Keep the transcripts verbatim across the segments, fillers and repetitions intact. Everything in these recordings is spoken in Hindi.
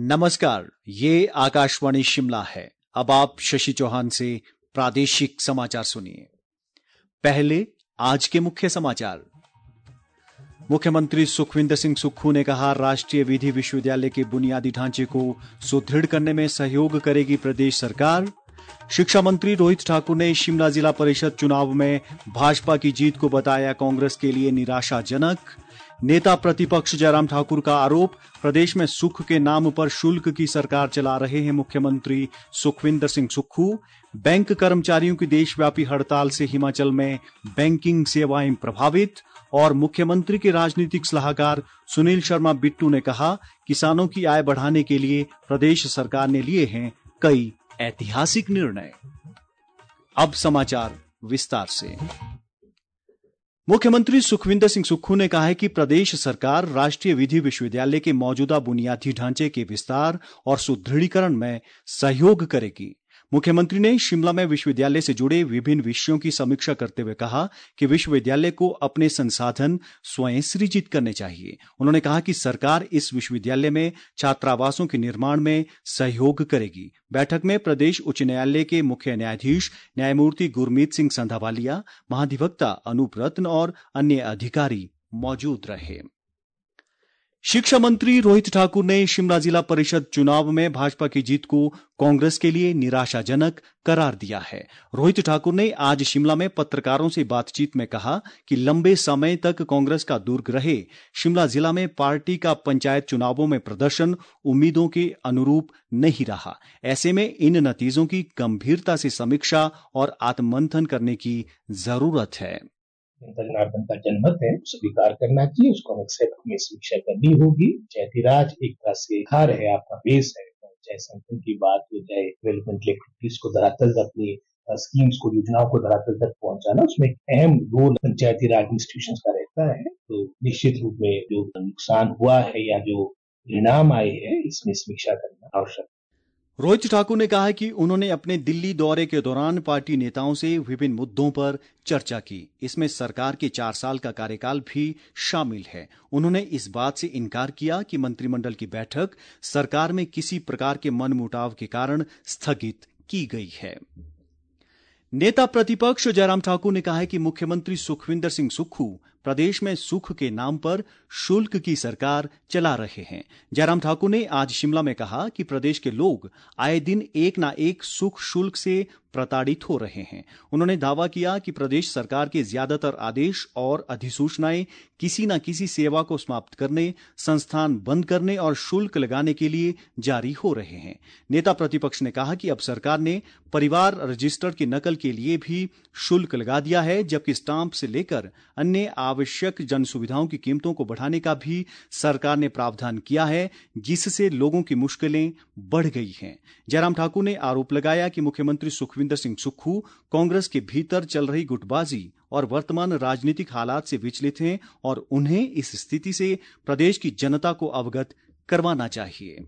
नमस्कार, ये आकाशवाणी शिमला है। अब आप शशि चौहान से प्रादेशिक समाचार सुनिए। पहले आज के मुख्य समाचार। मुख्यमंत्री सुखविंदर सिंह सुक्खू ने कहा, राष्ट्रीय विधि विश्वविद्यालय के बुनियादी ढांचे को सुदृढ़ करने में सहयोग करेगी प्रदेश सरकार। शिक्षा मंत्री रोहित ठाकुर ने शिमला जिला परिषद चुनाव में भाजपा की जीत को बताया कांग्रेस के लिए निराशाजनक। नेता प्रतिपक्ष जयराम ठाकुर का आरोप, प्रदेश में सुख के नाम पर शुल्क की सरकार चला रहे हैं मुख्यमंत्री सुखविंदर सिंह सुक्खू। बैंक कर्मचारियों की देशव्यापी हड़ताल से हिमाचल में बैंकिंग सेवाएं प्रभावित। और मुख्यमंत्री के राजनीतिक सलाहकार सुनील शर्मा बिट्टू ने कहा, किसानों की आय बढ़ाने के लिए प्रदेश सरकार ने लिए हैं कई ऐतिहासिक निर्णय। अब समाचार विस्तार से। मुख्यमंत्री सुखविंदर सिंह सुक्खू ने कहा है कि प्रदेश सरकार राष्ट्रीय विधि विश्वविद्यालय के मौजूदा बुनियादी ढांचे के विस्तार और सुदृढ़ीकरण में सहयोग करेगी। मुख्यमंत्री ने शिमला में विश्वविद्यालय से जुड़े विभिन्न विषयों की समीक्षा करते हुए कहा कि विश्वविद्यालय को अपने संसाधन स्वयं सृजित करने चाहिए। उन्होंने कहा कि सरकार इस विश्वविद्यालय में छात्रावासों के निर्माण में सहयोग करेगी। बैठक में प्रदेश उच्च न्यायालय के मुख्य न्यायाधीश न्यायमूर्ति गुरमीत सिंह संधावालिया, महाधिवक्ता अनूप रत्न और अन्य अधिकारी मौजूद रहे। शिक्षा मंत्री रोहित ठाकुर ने शिमला जिला परिषद चुनाव में भाजपा की जीत को कांग्रेस के लिए निराशाजनक करार दिया है। रोहित ठाकुर ने आज शिमला में पत्रकारों से बातचीत में कहा कि लंबे समय तक कांग्रेस का दुर्ग रहे शिमला जिला में पार्टी का पंचायत चुनावों में प्रदर्शन उम्मीदों के अनुरूप नहीं रहा। ऐसे में इन नतीजों की गंभीरता से समीक्षा और आत्ममंथन करने की जरूरत है। जनार्दन का जनमत है, स्वीकार करना चाहिए, उसको हम एक्सेप्ट में समीक्षा करनी होगी। पंचायतीराज एक तरह से घर है, आपका बेस है। चाहे संगठन की बात हो, चाहे डेवलपमेंट एक्टिविटीज को धरातल तक, अपनी स्कीम्स को, योजनाओं को धरातल तक पहुंचाना, उसमें एक अहम रोल पंचायतीराज इंस्टीट्यूशंस का रहता है। तो निश्चित रूप में जो नुकसान हुआ है या जो परिणाम आए हैं, इसमें समीक्षा करना आवश्यक है। रोहित ठाकुर ने कहा है कि उन्होंने अपने दिल्ली दौरे के दौरान पार्टी नेताओं से विभिन्न मुद्दों पर चर्चा की। इसमें सरकार के चार साल का कार्यकाल भी शामिल है। उन्होंने इस बात से इनकार किया कि मंत्रिमंडल की बैठक सरकार में किसी प्रकार के मनमुटाव के कारण स्थगित की गई है। नेता प्रतिपक्ष जयराम ठाकुर ने कहा है कि मुख्यमंत्री सुखविंदर सिंह सुक्खू प्रदेश में सुख के नाम पर शुल्क की सरकार चला रहे हैं। जयराम ठाकुर ने आज शिमला में कहा कि प्रदेश के लोग आए दिन एक ना एक सुख शुल्क से प्रताड़ित हो रहे हैं। उन्होंने दावा किया कि प्रदेश सरकार के ज्यादातर आदेश और अधिसूचनाएं किसी न किसी सेवा को समाप्त करने, संस्थान बंद करने और शुल्क लगाने के लिए जारी हो रहे हैं। नेता प्रतिपक्ष ने कहा कि अब सरकार ने परिवार रजिस्टर की नकल के लिए भी शुल्क लगा दिया है, जबकि स्टाम्प से लेकर अन्य आवश्यक जन सुविधाओं की कीमतों को बढ़ाने का भी सरकार ने प्रावधान किया है, जिससे लोगों की मुश्किलें बढ़ गई हैं। जयराम ठाकुर ने आरोप लगाया कि मुख्यमंत्री सुखविंदर सिंह सुक्खू कांग्रेस के भीतर चल रही गुटबाजी और वर्तमान राजनीतिक हालात से विचलित हैं और उन्हें इस स्थिति से प्रदेश की जनता को अवगत करवाना चाहिए।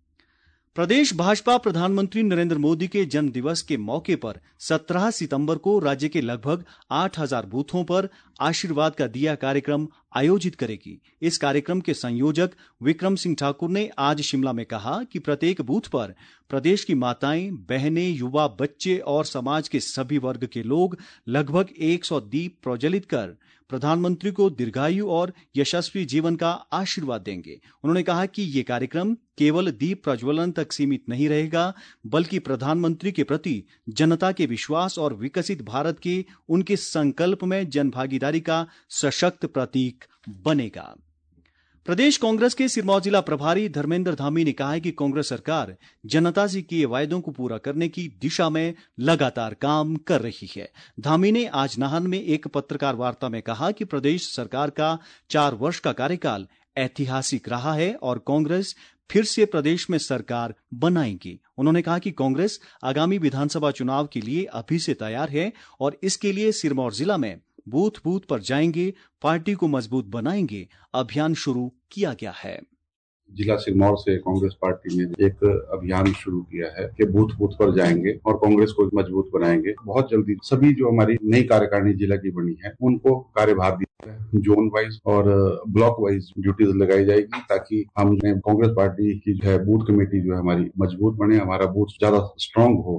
प्रदेश भाजपा प्रधानमंत्री नरेंद्र मोदी के जन्म दिवस के मौके पर सत्रह सितंबर को राज्य के लगभग आठ हज़ार बूथों पर आशीर्वाद का दिया कार्यक्रम आयोजित करेगी। इस कार्यक्रम के संयोजक विक्रम सिंह ठाकुर ने आज शिमला में कहा कि प्रत्येक बूथ पर प्रदेश की माताएं, बहनें, युवा, बच्चे और समाज के सभी वर्ग के लोग लगभग एक सौ दीप प्रज्वलित कर प्रधानमंत्री को दीर्घायु और यशस्वी जीवन का आशीर्वाद देंगे। उन्होंने कहा कि ये कार्यक्रम केवल दीप प्रज्वलन तक सीमित नहीं रहेगा, बल्कि प्रधानमंत्री के प्रति जनता के विश्वास और विकसित भारत के उनके संकल्प में जनभागीदारी का सशक्त प्रतीक बनेगा। प्रदेश कांग्रेस के सिरमौर जिला प्रभारी धर्मेंद्र धामी ने कहा है कि कांग्रेस सरकार जनता से किए वायदों को पूरा करने की दिशा में लगातार काम कर रही है। धामी ने आज नाहन में एक पत्रकार वार्ता में कहा कि प्रदेश सरकार का चार वर्ष का कार्यकाल ऐतिहासिक रहा है और कांग्रेस फिर से प्रदेश में सरकार बनाएगी। उन्होंने कहा कि कांग्रेस आगामी विधानसभा चुनाव के लिए अभी से तैयार है और इसके लिए सिरमौर जिला में बूथ बूथ पर जाएंगे, पार्टी को मजबूत बनाएंगे, अभियान शुरू किया गया है। जिला सिरमौर से कांग्रेस पार्टी ने एक अभियान शुरू किया है कि बूथ बूथ पर जाएंगे और कांग्रेस को मजबूत बनाएंगे। बहुत जल्दी सभी जो हमारी नई कार्यकारिणी जिला की बनी है उनको कार्यभार दिया है, जोन वाइज और ब्लॉक वाइज ड्यूटीज लगाई जाएगी ताकि हम कांग्रेस पार्टी की जो है बूथ कमेटी जो है हमारी मजबूत बने, हमारा बूथ ज्यादा स्ट्रांग हो।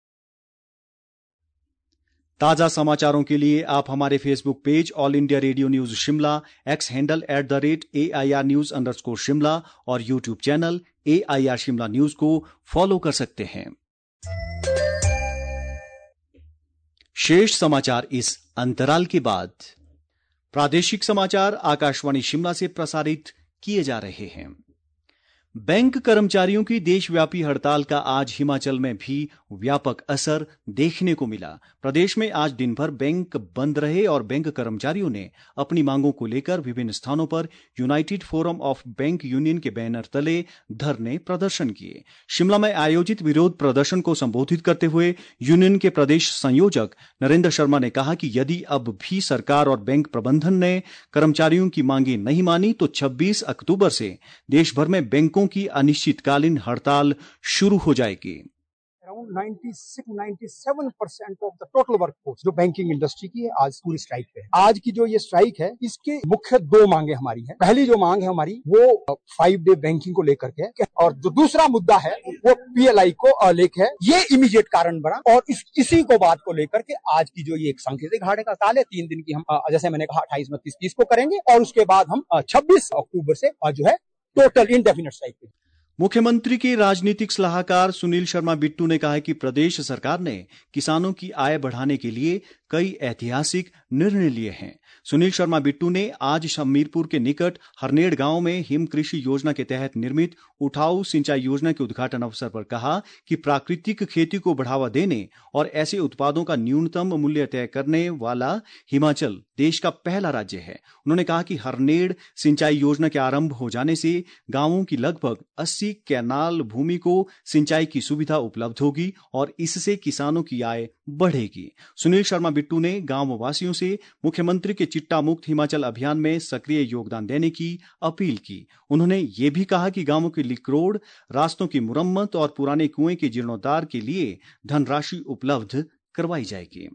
ताजा समाचारों के लिए आप हमारे Facebook page all India radio news Shimla, X handle at the rate A I R news underscore Shimla और YouTube channel A I R Shimla news को फॉलो कर सकते हैं। शेष समाचार इस अंतराल के बाद। प्रादेशिक समाचार आकाशवाणी शिमला से प्रसारित किए जा रहे हैं। बैंक कर्मचारियों की देशव्यापी हड़ताल का आज हिमाचल में भी व्यापक असर देखने को मिला। प्रदेश में आज दिन भर बैंक बंद रहे और बैंक कर्मचारियों ने अपनी मांगों को लेकर विभिन्न स्थानों पर united forum of bank union के बैनर तले धरने प्रदर्शन किए। शिमला में आयोजित विरोध प्रदर्शन को संबोधित करते हुए यूनियन के प्रदेश संयोजक नरेंद्र शर्मा ने कहा कि यदि अब भी सरकार और बैंक प्रबंधन ने कर्मचारियों की मांगे नहीं मानी तो छब्बीस अक्टूबर से देश भर में बैंकों की अनिश्चितकालीन हड़ताल शुरू हो जाएगी। अराउंड छियानवे सत्तानवे percent of the total workforce जो बैंकिंग इंडस्ट्री की है आज पूरी स्ट्राइक पे है। आज की जो ये स्ट्राइक है इसके मुख्य दो मांगे हमारी है। पहली जो मांग है हमारी वो फाइव डे बैंकिंग को लेकर के, और जो दूसरा मुद्दा है वो पी एल आई को लेकर है। ये इमीडिएट कारण बना और इस, इसी को बात को लेकर के आज की जो ये एक सांकेतिक हड़ताल है तीन दिन की, हम जैसे मैंने कहा अट्ठाईस उनतीस तीस को करेंगे और उसके बाद हम छब्बीस अक्टूबर से जो है टोटल इंडेफिनिट स्ट्राइक पे। मुख्यमंत्री के राजनीतिक सलाहकार सुनील शर्मा बिट्टू ने कहा है कि प्रदेश सरकार ने किसानों की आय बढ़ाने के लिए कई ऐतिहासिक निर्णय लिए हैं। सुनील शर्मा बिट्टू ने आज हमीरपुर के निकट हरनेड़ गांव में हिम कृषि योजना के तहत निर्मित उठाऊ सिंचाई योजना के उद्घाटन अवसर पर कहा कि प्राकृतिक खेती को बढ़ावा देने और ऐसे उत्पादों का न्यूनतम मूल्य तय करने वाला हिमाचल देश का पहला राज्य है। उन्होंने कहा कि हरनेड़ सिंचाई योजना के आरंभ हो जाने से गांवों की लगभग अस्सी कैनाल भूमि को सिंचाई की सुविधा उपलब्ध होगी और इससे किसानों की आय बढ़ेगी। सुनील शर्मा बिट्टू ने गांव वासियों से मुख्यमंत्री के चिट्टा मुक्त हिमाचल अभियान में सक्रिय योगदान देने की अपील की। उन्होंने ये भी कहा कि गांवों के लिंक रोड, रास्तों की मुरम्मत और पुराने कुएं के जीर्णोद्धार के लिए धनराशि उपलब्ध करवाई जाएगी।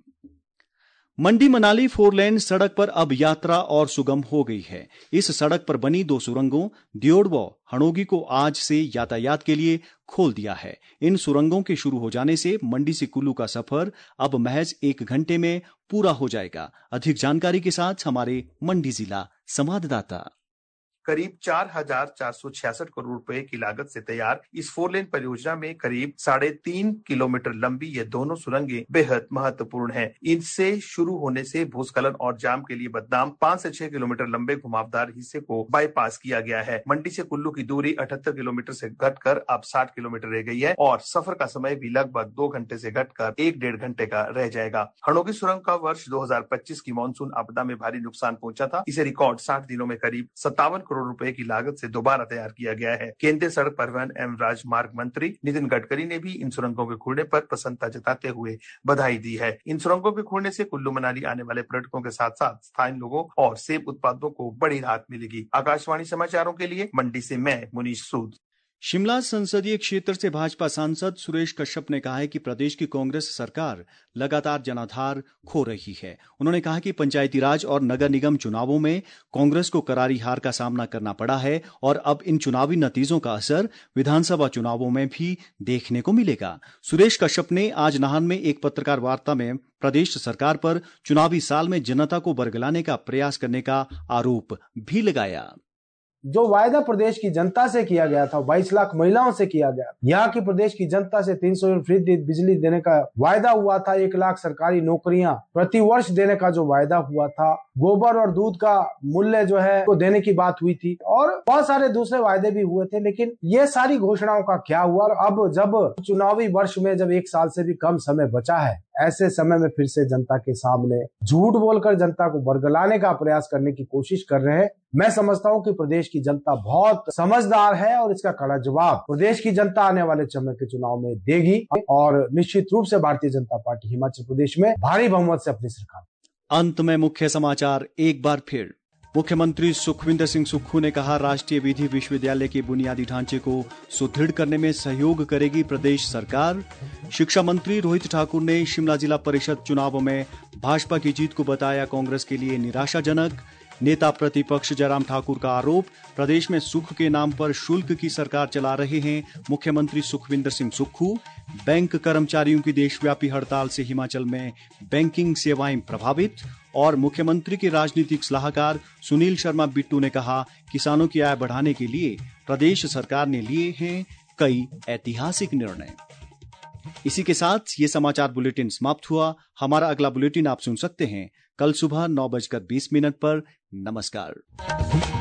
मंडी मनाली फोर लेन सड़क पर अब यात्रा और सुगम हो गई है। इस सड़क पर बनी दो सुरंगों दियोड़ व हणोगी को आज से यातायात के लिए खोल दिया है। इन सुरंगों के शुरू हो जाने से मंडी से कुल्लू का सफर अब महज एक घंटे में पूरा हो जाएगा। अधिक जानकारी के साथ हमारे मंडी जिला संवाददाता। करीब चार हजार चार सौ छियासठ करोड़ रुपए की लागत से तैयार इस फोर लेन परियोजना में करीब साढ़े तीन किलोमीटर लंबी ये दोनों सुरंगें बेहद महत्वपूर्ण हैं। इनसे शुरू होने से भूस्खलन और जाम के लिए बदनाम पांच से छह किलोमीटर लंबे घुमावदार हिस्से को बाईपास किया गया है। मंडी से कुल्लू की दूरी अठहत्तर किलोमीटर से घटकर अब साठ किलोमीटर रह गई है और सफर का समय भी लगभग दो घंटे से घटकर एक डेढ़ घंटे का रह जाएगा। हणोगी सुरंग का वर्ष दो हजार पच्चीस की मानसून आपदा में भारी नुकसान पहुंचा था। इसे रिकॉर्ड साठ दिनों में करीब सत्तावन करोड़ रुपए की लागत से दोबारा तैयार किया गया है। केंद्रीय सड़क परिवहन एवं राजमार्ग मंत्री नितिन गडकरी ने भी इन सुरंगों के खुलने पर प्रसन्नता जताते हुए बधाई दी है। इन सुरंगों के खुलने से कुल्लू मनाली आने वाले पर्यटकों के साथ साथ स्थानीय लोगों और सेब उत्पादकों को बड़ी राहत मिलेगी। आकाशवाणी समाचारों के लिए मंडी से मैं मुनीश सूद। शिमला संसदीय क्षेत्र से भाजपा सांसद सुरेश कश्यप ने कहा है कि प्रदेश की कांग्रेस सरकार लगातार जनाधार खो रही है। उन्होंने कहा कि पंचायती राज और नगर निगम चुनावों में कांग्रेस को करारी हार का सामना करना पड़ा है और अब इन चुनावी नतीजों का असर विधानसभा चुनावों में भी देखने को मिलेगा। सुरेश कश्यप ने आज नाहन में एक पत्रकार वार्ता में प्रदेश सरकार पर चुनावी साल में जनता को बरगलाने का प्रयास करने का आरोप भी लगाया। जो वायदा प्रदेश की जनता से किया गया था, बाईस लाख महिलाओं से किया गया, यहाँ की प्रदेश की जनता से तीन सौ यूनिट फ्री बिजली देने का वायदा हुआ था, एक लाख सरकारी नौकरियां प्रति वर्ष देने का जो वायदा हुआ था, गोबर और दूध का मूल्य जो है को देने की बात हुई थी और बहुत सारे दूसरे वायदे भी हुए थे। लेकिन ये सारी घोषणाओं का क्या हुआ? और अब जब चुनावी वर्ष में जब एक साल से भी कम समय बचा है, ऐसे समय में फिर से जनता के सामने झूठ बोलकर जनता को बरगलाने का प्रयास करने की कोशिश कर रहे हैं। मैं समझता हूं कि प्रदेश की जनता बहुत समझदार है और इसका कड़ा जवाब प्रदेश की जनता आने वाले समय के चुनाव में देगी और निश्चित रूप से भारतीय जनता पार्टी हिमाचल प्रदेश में भारी बहुमत से अपनी सरकार। अंत में मुख्य समाचार एक बार फिर। मुख्यमंत्री सुखविंदर सिंह सुक्खू ने कहा, राष्ट्रीय विधि विश्वविद्यालय के बुनियादी ढांचे को सुदृढ़ करने में सहयोग करेगी प्रदेश सरकार। शिक्षा मंत्री रोहित ठाकुर ने शिमला जिला परिषद चुनावों में भाजपा की जीत को बताया कांग्रेस के लिए निराशाजनक। नेता प्रतिपक्ष जयराम ठाकुर का आरोप, प्रदेश में सुख के नाम पर शुल्क की सरकार चला रहे हैं मुख्यमंत्री सुखविंदर सिंह सुक्खू। बैंक कर्मचारियों की देशव्यापी हड़ताल से हिमाचल में बैंकिंग सेवाएं प्रभावित। और मुख्यमंत्री के राजनीतिक सलाहकार सुनील शर्मा बिट्टू ने कहा, किसानों की आय बढ़ाने के लिए प्रदेश सरकार ने लिए हैं कई ऐतिहासिक निर्णय। इसी के साथ ये समाचार बुलेटिन समाप्त हुआ। हमारा अगला बुलेटिन आप सुन सकते हैं कल सुबह नौ बजकर बीस मिनट पर। नमस्कार।